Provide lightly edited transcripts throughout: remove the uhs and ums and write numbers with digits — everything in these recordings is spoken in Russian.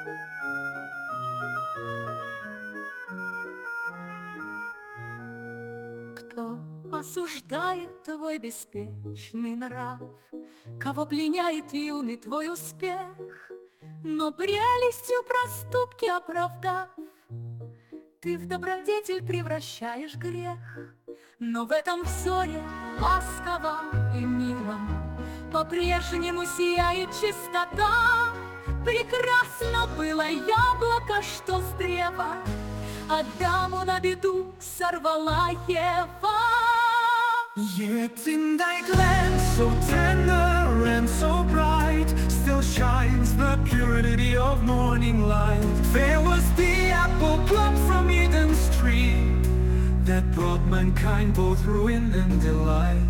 Кто осуждает твой беспечный нрав, кого пленяет юный твой успех, но прелестью проступки оправдав, ты в добродетель превращаешь грех. Но в этом взоре ласковом и милом по-прежнему сияет чистота. Прекрасно было яблоко, что с древа Адаму на беду сорвала Ева. Yet in thy glance so tender and so bright still shines the purity of morning light. There was the apple plucked from Eden's tree that brought mankind both ruin and delight.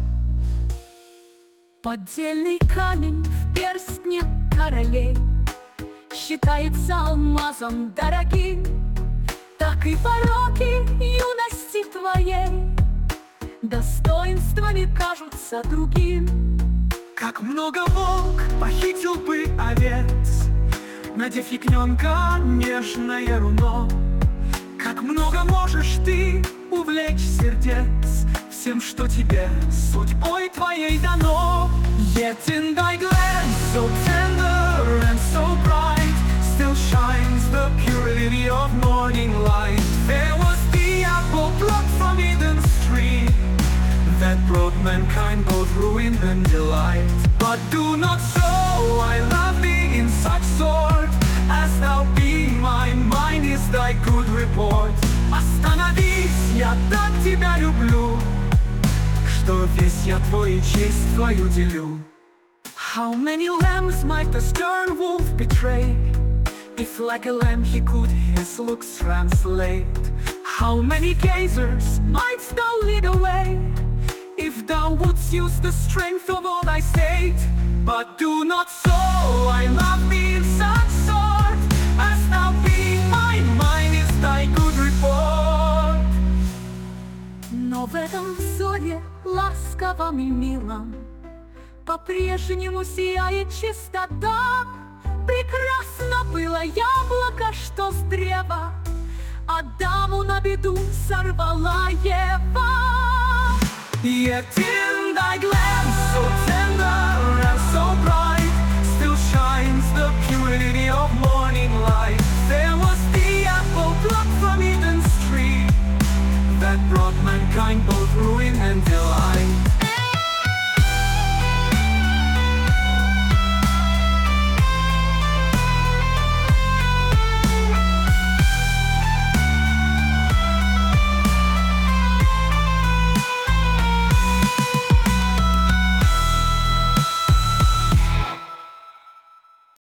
Поддельный камень в перстне королей считается алмазом дорогим, так и пороки юности твоей достоинствами кажутся другим. Как много волк похитил бы овец, надев ягненка нежное руно. Как много можешь ты увлечь сердец всем, что тебе судьбой твоей дано. Yet in thy glance so tender and so bright still shines the purity of morning light. There was the apple plucked from Eden's tree that brought mankind both ruin and delight. But do not so, I love thee in such sort, as thou be mine, mine is thy good report. Остановись, я так тебя люблю, что весь я твой и честь твою делю. How many lambs might the stern wolf betray, if like a lamb he could his looks translate? How many gazers mightst thou lead away, if thou wouldst use the strength of all thy state? But do not so, I love thee in such sort, as thou be mine, mine is thy good report. Но в этом взоре ласковом и милом по-прежнему сияет чистота. Прекрасно было яблоко, что с древа Адаму на беду сорвала Ева. Yet in thy glance so tender and so bright still shines the purity of morning light. There was the apple plucked from Eden's tree that brought mankind both